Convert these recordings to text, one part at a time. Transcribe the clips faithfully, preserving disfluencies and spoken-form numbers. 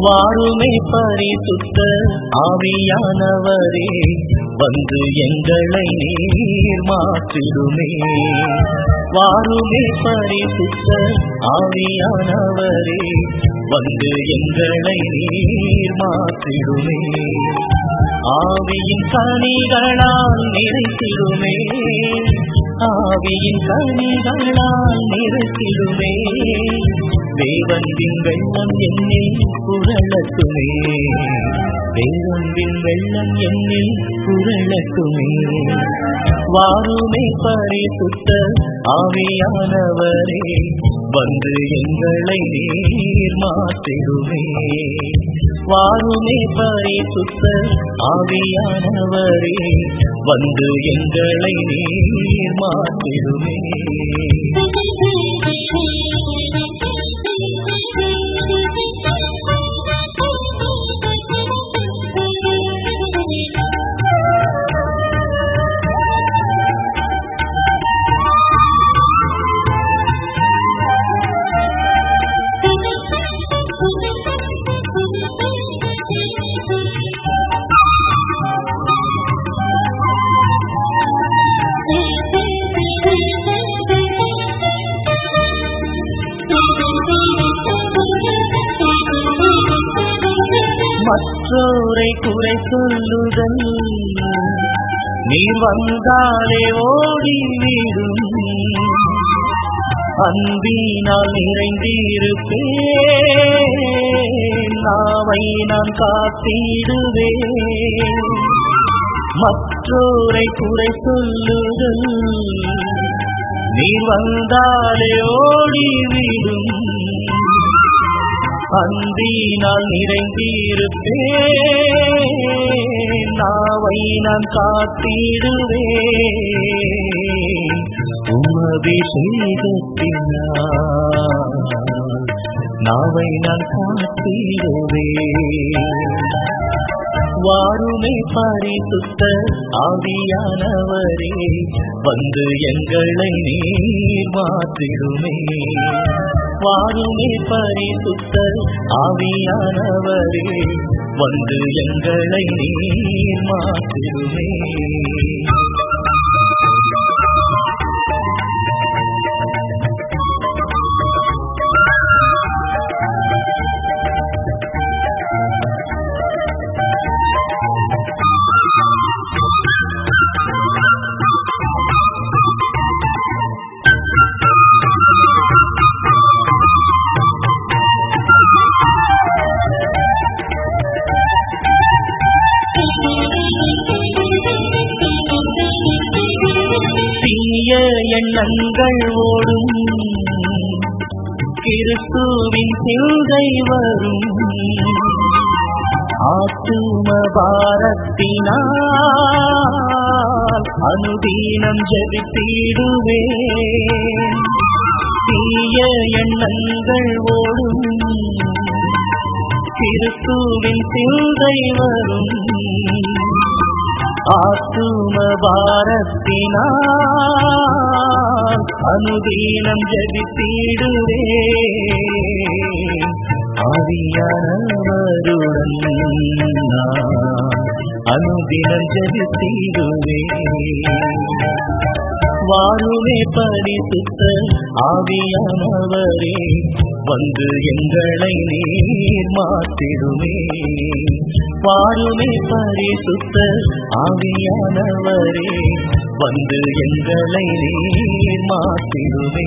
வாருமே பரிசுத்த ஆவியானவரே, வந்து எங்களை நீர் மாற்றிடுமே. வாருமே பரிசுத்த ஆவியானவரே, வந்து எங்களை நீர் மாற்றிடுமே. ஆவியின் கனிகளால் நிறைத்திடுமே, ஆவியின் கனிகளால் நிறைத்திடுமே. தேவன்பின் வெள்ளம் என்னில் புரளட்டுமே, தேவன்பின் வெள்ளம் என்னில் புரளட்டுமே. வாருமே பரிசுத்த ஆவியானவரே, வந்து எங்களை நீர் மாற்றிடுமே. வாருமே பரிசுத்த ஆவியானவரே, வந்து எங்களை நீர் மாற்றிடுமே. மற்றோரை குறை சொல்லுதல் நீர் வந்தாலே ஓடிவிடும். அன்பினால் நிறைந்திருப்பேன், நாவை நான் காத்திடுவேன். மற்றோரை குறை சொல்லுதல் நீர் வந்தாலே ஓடிவிடும். அன்பினால் நிறைந்திருப்பேன், நாவை நான் காத்திடுவேன். உமபிஷேகத்தினால் நாவை நான் காத்திடுவேன். வாருமே பரிசுத்த ஆவியானவரே, வந்து எங்களை நீர் மாற்றிடுமே. வாருமே பரிசுத்த ஆவியானவரே, வந்து எங்களை நீர் மாற்றிடுமே. தீய எண்ணங்கள் ஓடும், கிறிஸ்துவின் சிந்தை வரும். ஆத்தும பாரத்தினால் அனுதீனம் ஜெபித்திடுவேன். தீய எண்ணங்கள் ஓடும், கிறிஸ்துவின் சிந்தை வரும். ஆத்தும பாரத்தினால் அனுதீனம் ஜெபித்திடுவேன். ஆவியானவருடன் அனுதினம் ஜெபித்திடுவேன். வாருமே பரிசுத்த ஆவியானவரே, வந்து எங்களை நீர் மாற்றிடுமே. வாருமே பரிசுத்த ஆவியானவரே, வந்து எங்களை நீர் மாற்றிடுமே.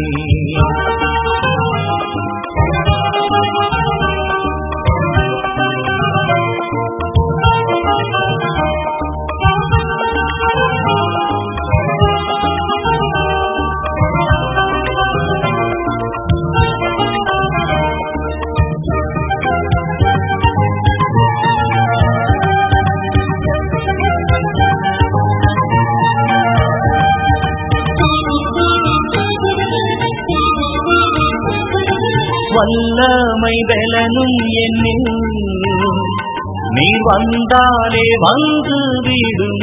வல்லமை பலனும் என்னில் நீ வந்தாலே வந்து விடும்.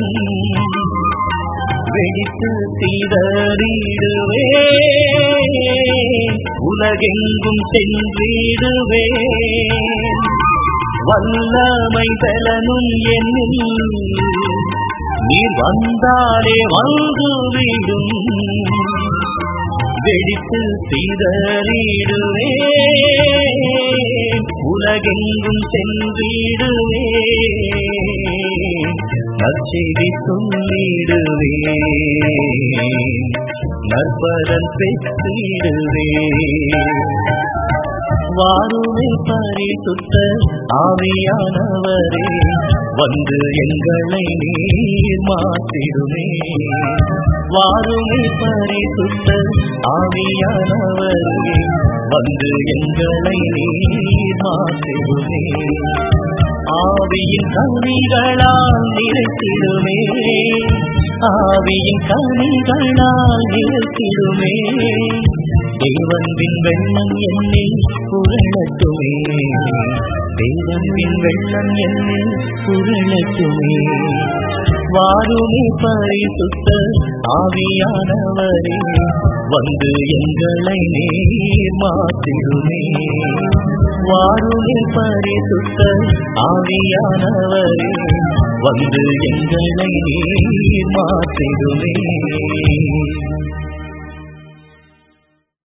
வெடித்து சிதறிடுவேன், உலகெங்கும் சென்றிடுவேன். வல்லமை பலனும் என்னில் நீர் வந்தாலே வந்து விடும் வெடித்து சிதறிடுவே உலகெங்கும் சென்றிடுவே நற்செய்தி சொல்லிடுவே நற்பலன் பெற்றிடுவே வாருமே பரிசுத்த ஆவியானவரே வந்து எங்களை நீர் மாற்றிடுமே வாருமே பரிசுத்த ஆவியானவரே வந்து எங்களை நீர் மாற்றிடுமே ஆவியின் கனிகளால் நிறுத்திடுமே ஆவியின் கனிகளால் நிறுத்திடுமே தேவன்பின் வெள்ளம் என்னில் புரளட்டுமே தேவன்பின் வெள்ளம் என்னில் புரளட்டுமே வாருமே பரிசுத்த ஆவியானவரே வந்து எங்களை நீர் மாற்றிடுமே வாருமே பரிசுத்த ஆவியானவரே வந்து எங்களை நீர் மாற்றிடுமே